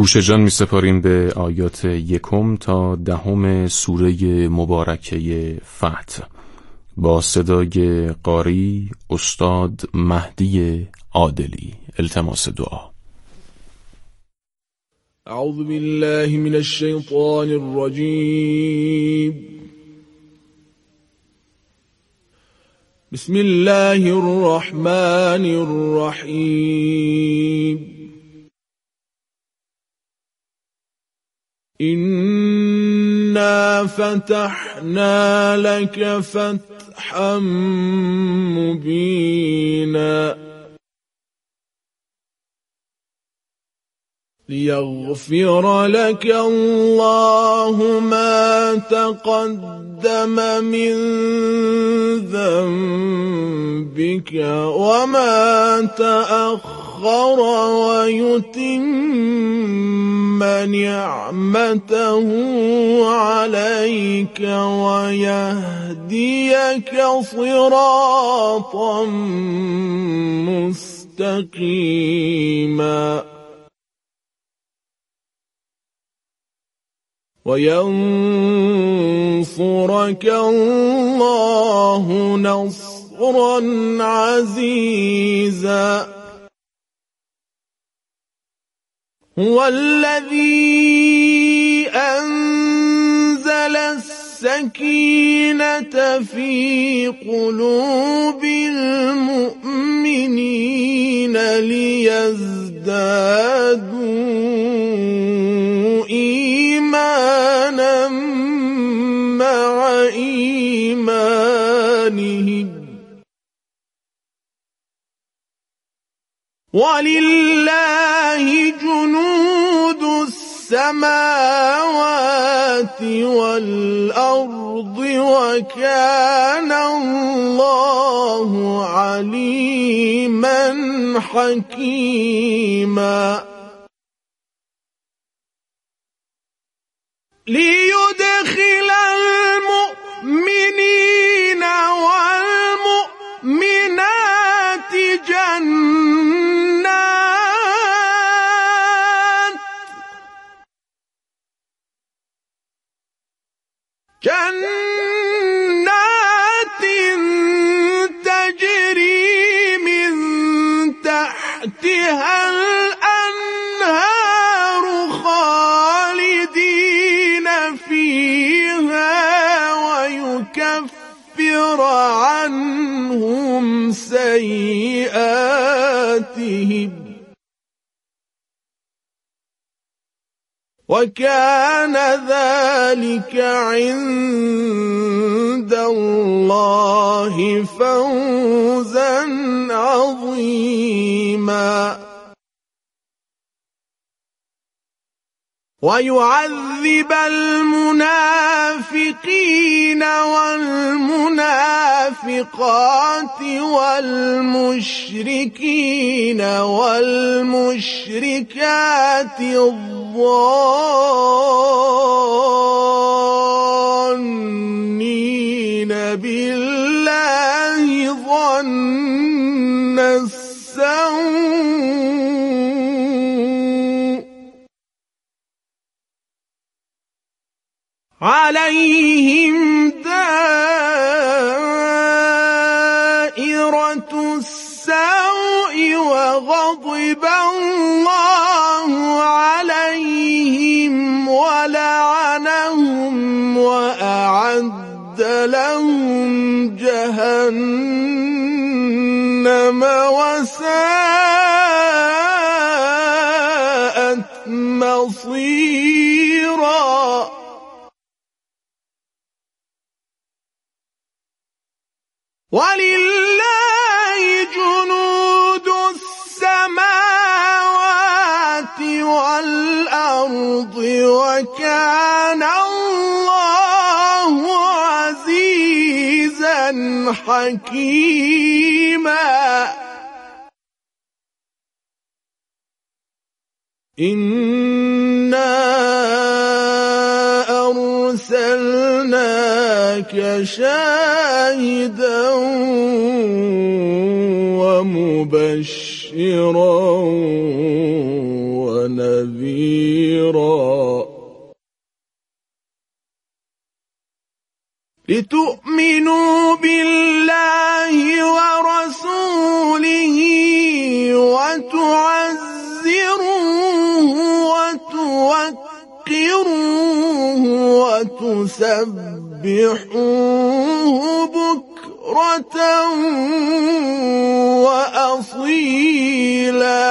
گوش جان می سپاریم به آیات 1 تا 10 سوره مبارکه فتح با صدای قاری استاد مهدی عادلی. التماس دعا. اعوذ بالله من الشیطان الرجیم. بسم الله الرحمن الرحیم. إنا فتحنا لك فتحا مبينا ليغفر لك الله ما تقدم من ذنبك وما تأخر ويتم نعمته عليك ويهديك صراطا مستقيما وينصرك الله نصرا عزيزا. هو الذي أنزل السكينة في قلوب المؤمنين ليزدادوا إيمانا مع إيمانهم ولله جنود السماوات والأرض وكان الله عليما حكيما. ليدخل المؤمنين والمؤمنات جنات تجري من تحتها الأنهار خالدين فيها ويكفر عنهم سيئاتهم وكان ذلك عند الله فوزا عظيما. ويعذب المنافقين والمنافقات والمشركين والمشركات الظانين بالله ظن السوء عليهم دائرة السوء وغضب الله عليهم ولعنهم وأعد لهم جهنم وساءت مصيرا. ولله جنود السماوات والأرض وكان الله عزيزا حكيما. إنا أرسلناك شاهدا ومبشرا ونذيرا لتؤمنوا بالله ورسوله وتعزروه وتوقروه وتسبحوه بكرة وأصيلا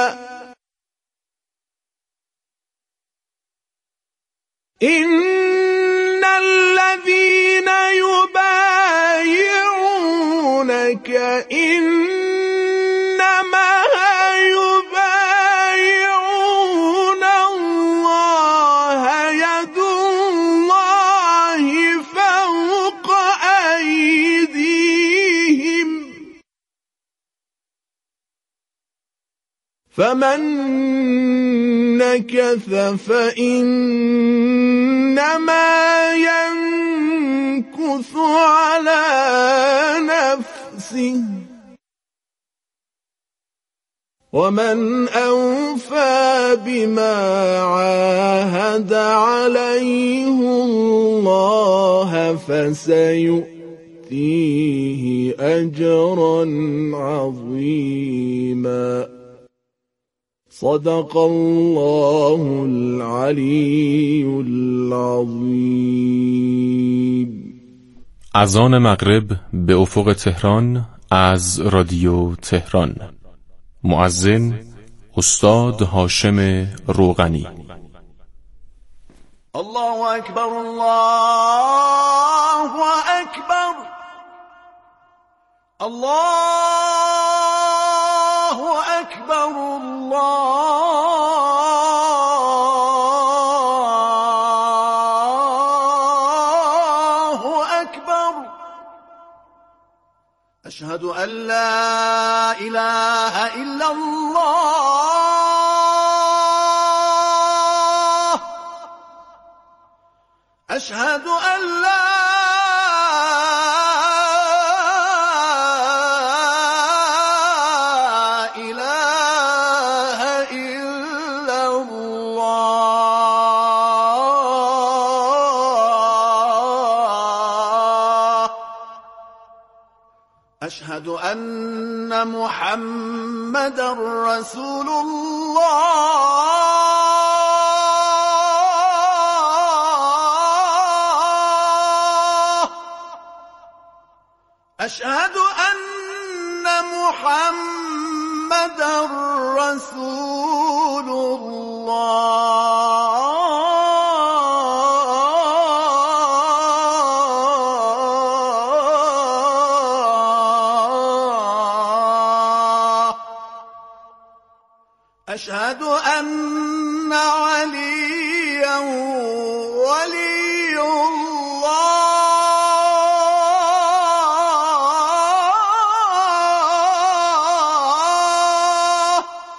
إن الذين يبايعونك إنما يبايعون الله يد الله فوق أيديهم فمن نكث فإنما ينكث على نفسه ومن أوفى بما عاهد عليه الله فسيؤتيه أجرا عظيما صدق الله العلی العظیم. اذان مغرب به افق تهران از رادیو تهران. مؤذن استاد هاشم روغنی. الله اکبر الله اکبر الله اکبر الله اکبر اشهد ان لا اله الا الله اشهد ان لا أشهد أن محمدا رسول الله أشهد أن محمدا رسول الله أشهد أن عليا ولي الله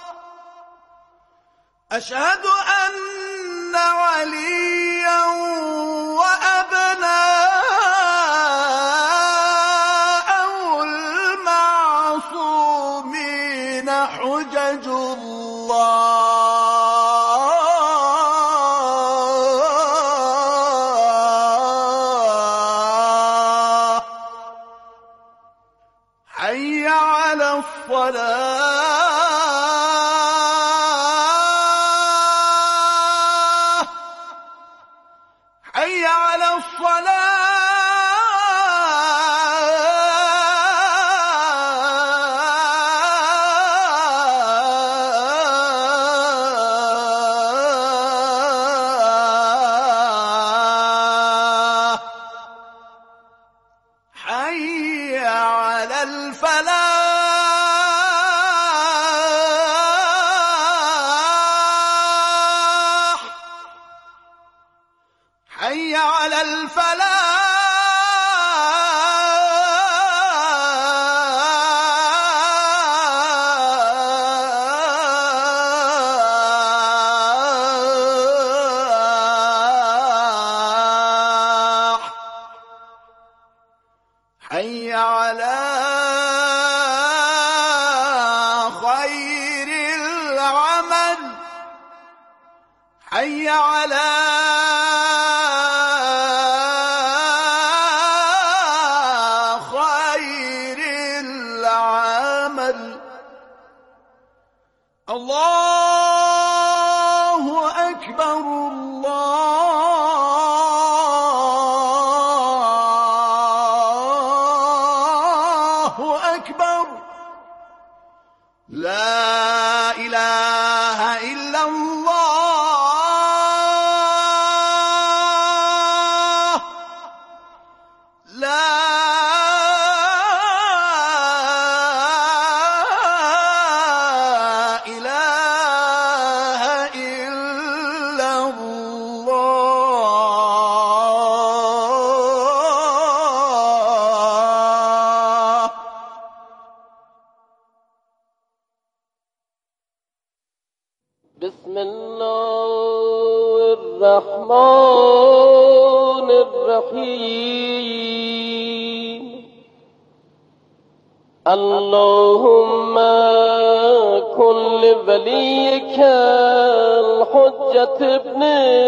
أشهد أن عليا وأبناءه المعصومين حجج الله حي على الصلاة حي على الصلاة حي على الفلاح حي على الفلاح حي على حي على خير العمل. الله أكبر الله أكبر لا إله إلا الله لا إله إلا الله. بسم الله الرحمن الرحيم. اللهم كن لوليك الحجة ابن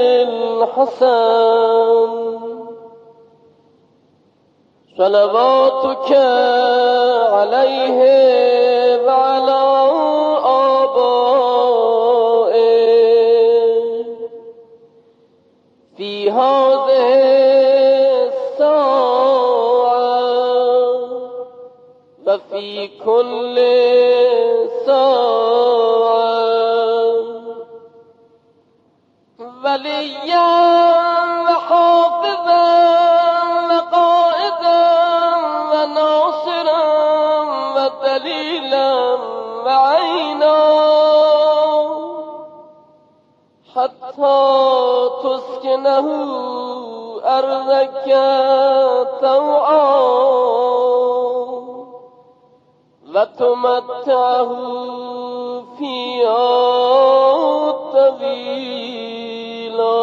الحسن صلواتك عليه وعلى في هذه الساعة وفي كل ساعة وليا وحافظا وقائدا وناصرا ودليلا وعينا حتى تسكنه أرضك طوعا وتمتعه فيها طويلا.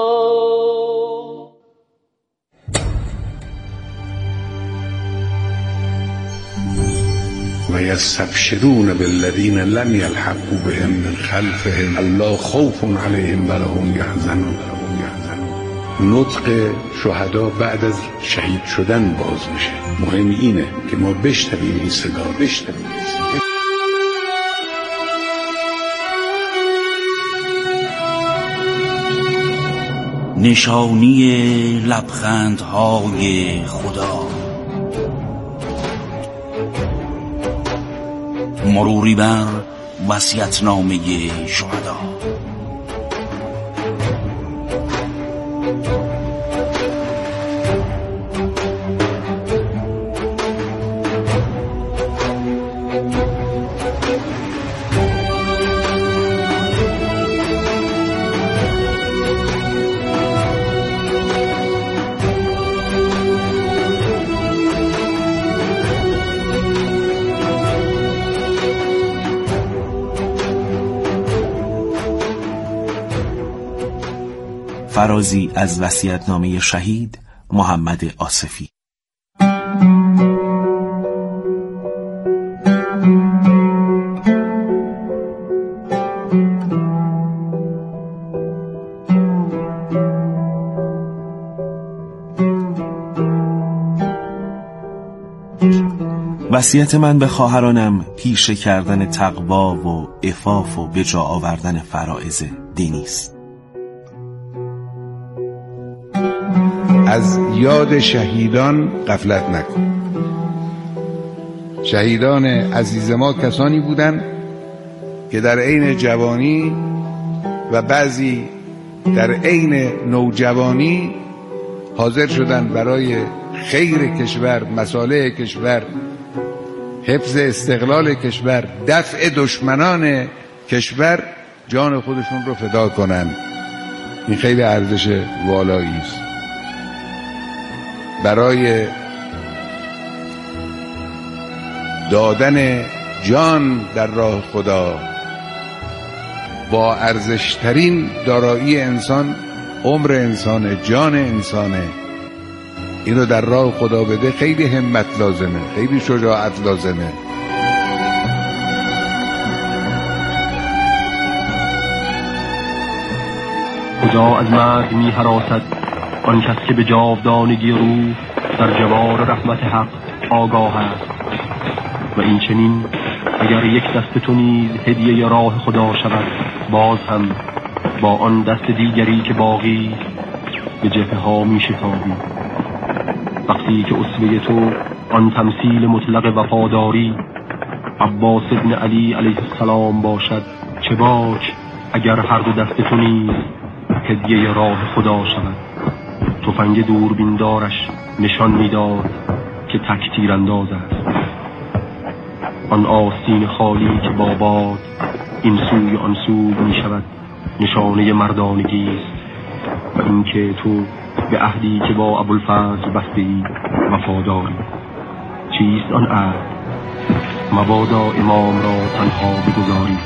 ويستبشرون بالذين لم يلحقوا بهم من خلفهم الا خوف عليهم ولا هم يحزنون. نطق شهدا بعد از شهید شدن باز میشه. مهم اینه که ما بشنویم این صدا، بشنویم. نشانی لبخندهای خدا، مروری بر وصیت‌نامه شهدا. فرازی از وصیت‌نامه شهید محمد آصفی. وصیت من به خواهرانم پیشه کردن تقوا و عفاف و به جا آوردن فرائض دینی است. از یاد شهیدان غفلت نکن. شهیدان عزیز ما کسانی بودند که در عین جوانی و بعضی در عین نوجوانی حاضر شدند برای خیر کشور، مصالح کشور، حفظ استقلال کشور، دفع دشمنان کشور جان خودشون رو فدا کنند. این خیلی ارزش والایی است. برای دادن جان در راه خدا با ارزشترین دارایی انسان عمر انسانه، جان انسانه. این رو در راه خدا بده. خیلی همت لازمه، خیلی شجاعت لازمه. کجا از مرگ می هراسد آن کس که به جاودانگی روح در جوار رحمت حق آگاه است. و این چنین اگر یک دست تو نیز هدیه راه خدا شود، باز هم با آن دست دیگری که باقی به جبهه ها می شتابی. وقتی که اسوه تو آن تمثیل مطلق وفاداری عباس ابن علی علیه السلام باشد، چه باک اگر هر دو دست تو نیز هدیه راه خدا شود. تفنگ دوربین دارش نشان میداد که تک تیرانداز است. آن آستین خالی که با باد این سوی آن سو می شود نشانه مردانگی است. و اینکه تو به عهدی که با ابوالفضل بسته‌ای وفاداری. چیست آن عهد؟ مبادا امام را تنها بگذاری.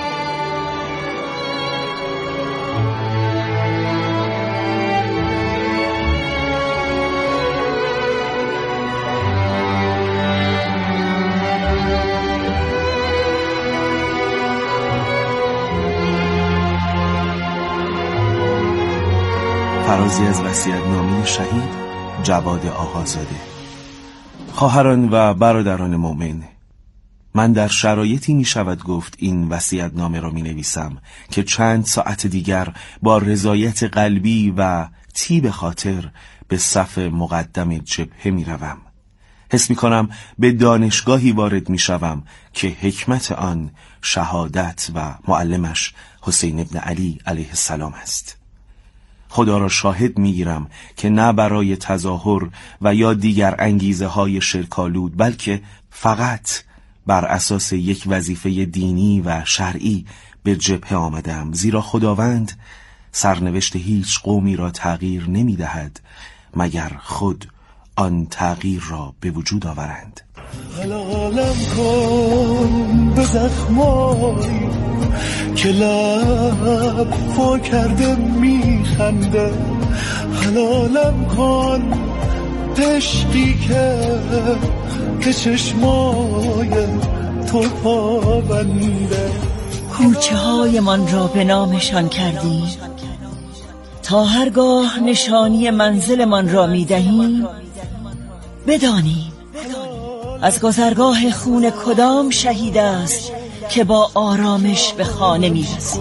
فرازی از وصیت‌نامه شهید جواد آقازاده. خواهران و برادران مؤمن، من در شرایطی می شود گفت این وصیت‌نامه را می نویسم که چند ساعت دیگر با رضایت قلبی و طیب خاطر به صف مقدم جبهه می روم. حس می کنم به دانشگاهی وارد می شوم که حکمت آن شهادت و معلمش حسین ابن علی علیه السلام است. خدا را شاهد میگیرم که نه برای تظاهر و یا دیگر انگیزه های شرکالود، بلکه فقط بر اساس یک وظیفه دینی و شرعی به جبهه آمدم، زیرا خداوند سرنوشت هیچ قومی را تغییر نمی دهد مگر خود آن تغییر را به وجود آورند. حلالم کن به زخمایی که لب وا کرده میخنده، حلالم کن عشقی که چشمای تو پابنده. کوچه های من را به نامشان کردیم تا هرگاه نشانی منزل من را میدهیم بدانیم از گذرگاه خون کدام شهید است که با آرامش به خانه میرسیم.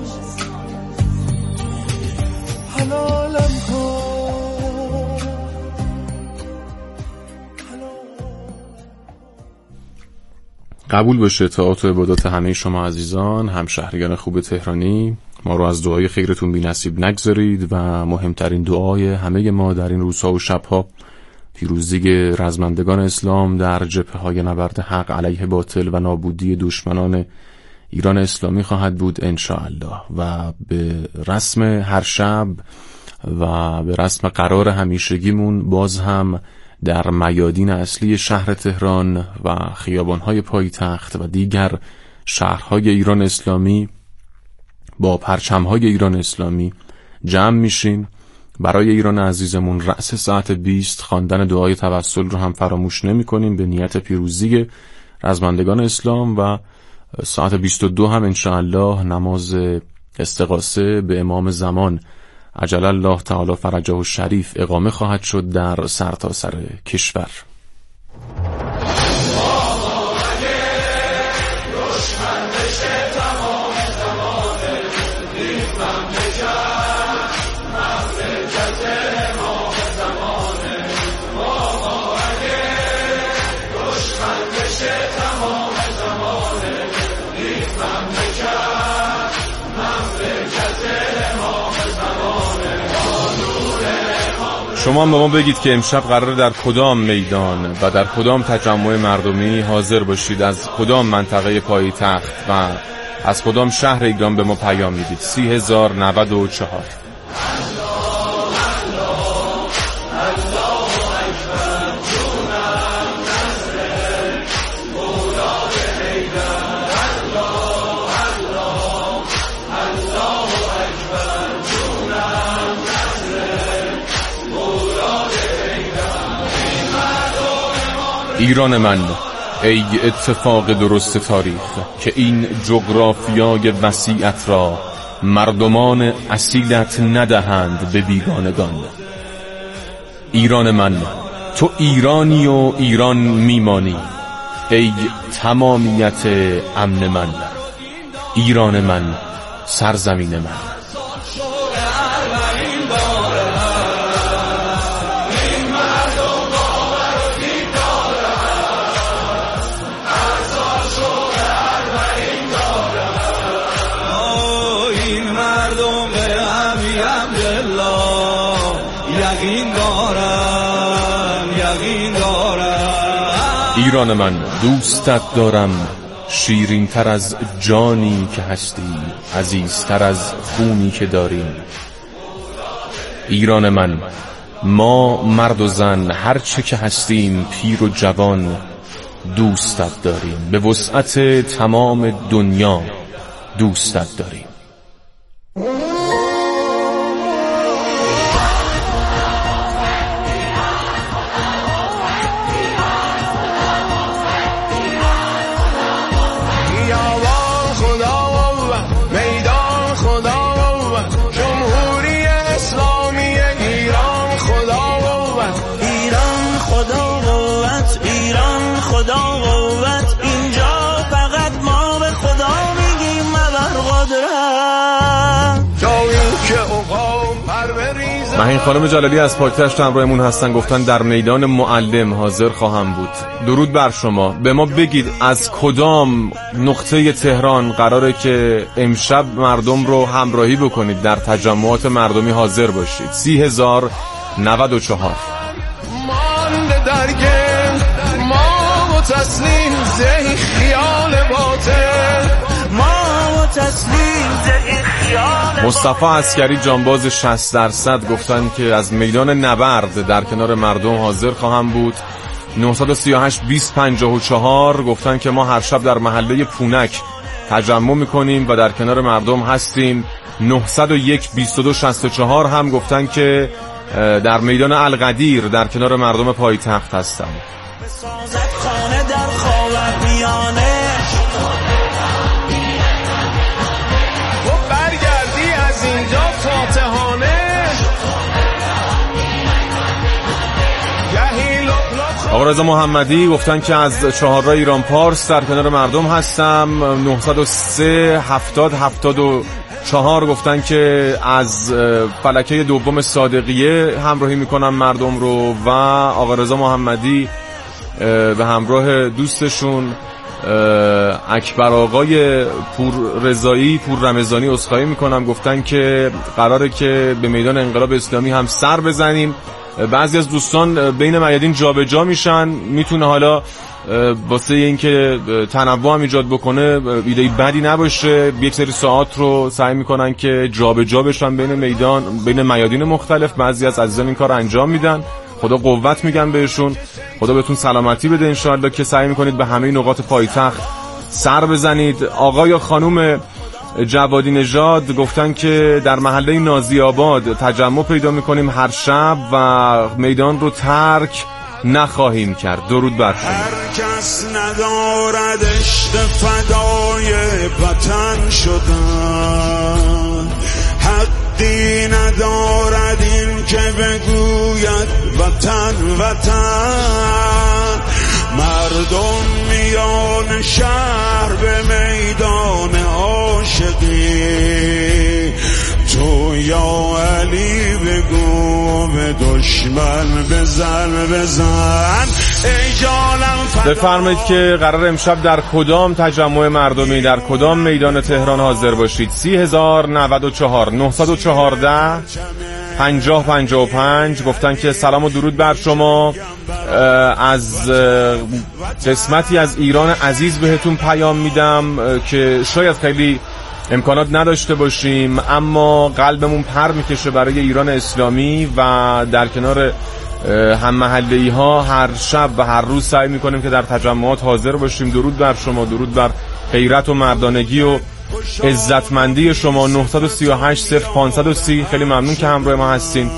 قبول بشه طاعات و عبادات همه شما عزیزان، همشهریان خوب تهرانی. ما رو از دعای خیرتون بی نصیب نگذارید و مهمترین دعای همه ما در این روزها و شبها پیروزی رزمندگان اسلام در جبهه‌های نبرد حق علیه باطل و نابودی دشمنان ایران اسلامی خواهد بود انشاءالله. و به رسم هر شب و به رسم قرار همیشگیمون باز هم در میادین اصلی شهر تهران و خیابان‌های پایتخت و دیگر شهرهای ایران اسلامی با پرچم‌های ایران اسلامی جمع میشیم برای ایران عزیزمون. رأس ساعت 20 خواندن دعای توسل رو هم فراموش نمی کنیم به نیت پیروزی رزمندگان اسلام و ساعت 22 هم انشاءالله نماز استغاثه به امام زمان عجل الله تعالی فرجه الشریف اقامه خواهد شد در سرتاسر کشور. شما هم به ما بگید که امشب قراره در کدام میدان و در کدام تجمع مردمی حاضر باشید، از کدام منطقه پایتخت و از کدام شهر ایران به ما پیام میدید. 30,094. ایران من، ای اتفاق درست تاریخ که این جغرافیای وسیعت را مردمان اصیلت ندهند به بیگانگان. ایران من، تو ایرانی و ایران میمانی، ای تمامیت امن من. ایران من، سرزمین من. ایران من، دوستت دارم شیرین تر از جانی که هستی، عزیزتر از خونی که داریم. ایران من، ما مرد و زن هر چه که هستیم، پیر و جوان دوستت داریم، به وسعت تمام دنیا دوستت داریم. مهین خانم جلالی از پاکتشت همراهمون هستن، گفتن در میدان معلم حاضر خواهم بود. درود بر شما. به ما بگید از کدام نقطه تهران قراره که امشب مردم رو همراهی بکنید، در تجمعات مردمی حاضر باشید. 30,094. مانده در گل ما و تسلیم زهی خیال باطل، ما و تسلیم زهی خیال. مصطفی عسکری جانباز 60% گفتن که از میدان نبرد در کنار مردم حاضر خواهم بود. 938-2054 گفتن که ما هر شب در محله پونک تجمع میکنیم و در کنار مردم هستیم. 901-2264 هم گفتن که در میدان القدیر در کنار مردم پایتخت هستن. خانه در خاورمیانه و برگردی از اینجا فاتحانه. آقا رضا محمدی گفتن که از چهارراه ایران پارس در کنار مردم هستم. 903-70-74 گفتن که از فلکه دوم صادقیه همراهی میکنم مردم رو. و آقا رضا محمدی به همراه دوستشون اکبر آقای پور رضایی پور رمضانی عذرخواهی میکنم، گفتن که قراره که به میدان انقلاب اسلامی هم سر بزنیم. بعضی از دوستان بین میادین جابجا میشن، میتونه حالا واسه اینکه تنوع هم ایجاد بکنه ایده بدی نباشه، یک سری ساعات رو سعی میکنن که جابجا بشن بین میادین مختلف. بعضی از عزیزان این کار انجام میدن، خدا قوت میگن بهشون، خدا بهتون سلامتی بده انشاءالله که سعی میکنید به همه نقاط پایتخت سر بزنید. آقا یا خانوم جوادی نژاد گفتن که در محله نازی آباد تجمع پیدا میکنیم هر شب و میدان رو ترک نخواهیم کرد. درود بر شما. هر کس ندارد عشق فدای وطن شدن، حقی ندارد این که بگوید وطن وطن. مردم میان شهر به میدان عاشقی، تو یا علی بگو به دشمن بزن. ای جانم بفرمایید که قرار امشب در کدام تجمع مردمی در کدام میدان تهران حاضر باشید. 30,094 914 5055 گفتن که سلام و درود بر شما، از قسمتی از ایران عزیز بهتون پیام میدم که شاید خیلی امکانات نداشته باشیم اما قلبمون پر میکشه برای ایران اسلامی و در کنار هم محله‌ای ها هر شب و هر روز سعی میکنیم که در تجمعات حاضر باشیم. درود بر شما، درود بر غیرت و مردانگی و عزتمندی شما. 938-0530 خیلی ممنون که همراه ما هستین.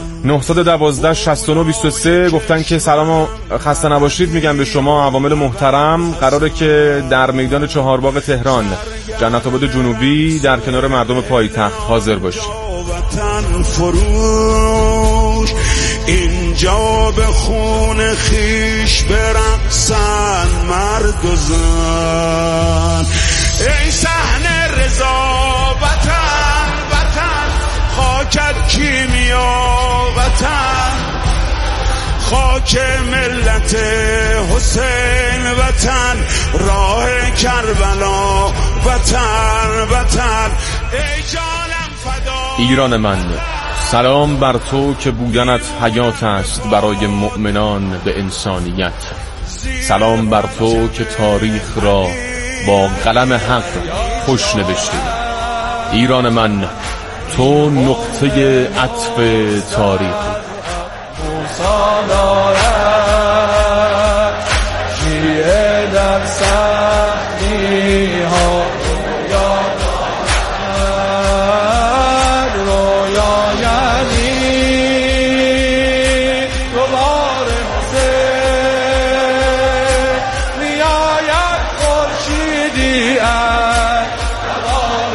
912-69-23 گفتن که سلام و خسته نباشید میگم به شما عوامل محترم. قراره که در میدان چهارباغ تهران جنت‌آباد جنوبی در کنار مردم پایتخت حاضر باشید. وطن فروش اینجا به خون خیش برقصن مرد و زن. ای صحنه رضا وطن وطن، خاکت کیمیا وطن، خاک ملت حسین وطن، راه کربلا وطن وطن. ای جانم فدا ایران من، سلام بر تو که بودنت حیات است برای مؤمنان به انسانیت. سلام بر تو که تاریخ را با قلم حق خوش نوشتی. ایران من، تو نقطه عطف تاریخ. در سختی ها رویا یعنی دوباره حسین میاید خورشیدی از دوبار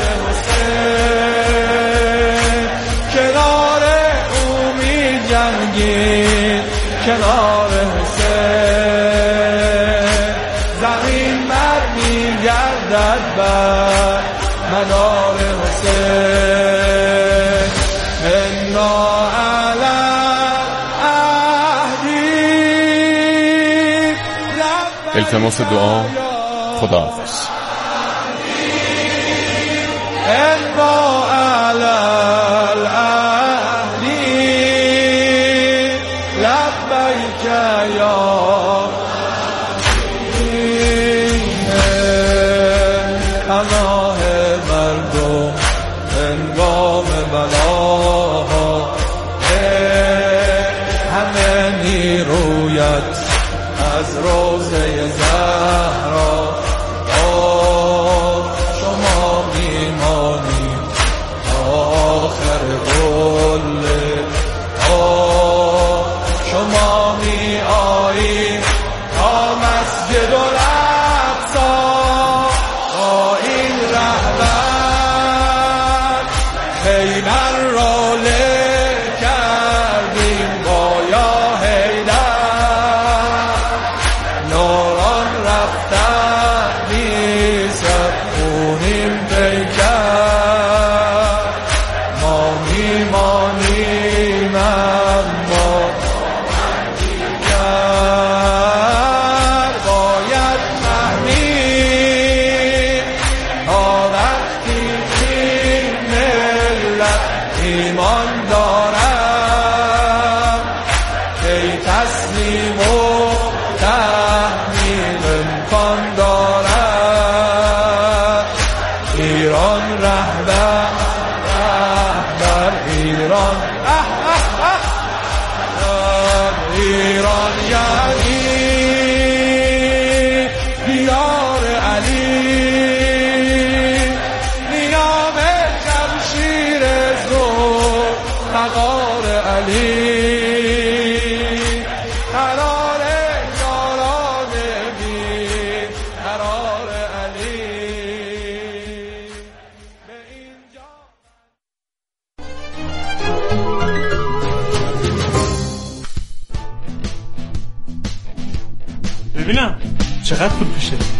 حسین، کنار او می جنگید کنار بر مدار حسین. انا علی عهدی. التماس دعا. خداحافظ. انا علی عهدی لبیک یا پناه مردم هنگام بلاها، همه نیرویت از روزه زهرا. شما میمانید آخر قله، شما می آیید تا مسجد الاقصی. حیدر را له کردیم با یا حیدر، یاران رفتن نیست خونیم پیکر. ما میمانیم اما دیگر باید فهمید تا وقتی ایمان دارم که تسلیم و تحمیل امکان دارد. ایران رهبر ایران ایران یعنی دیار علی، نیام شمشیر مقار علی، قرار یاران بی قرار علی. به اینجا ببینم چقدر پول پیشه.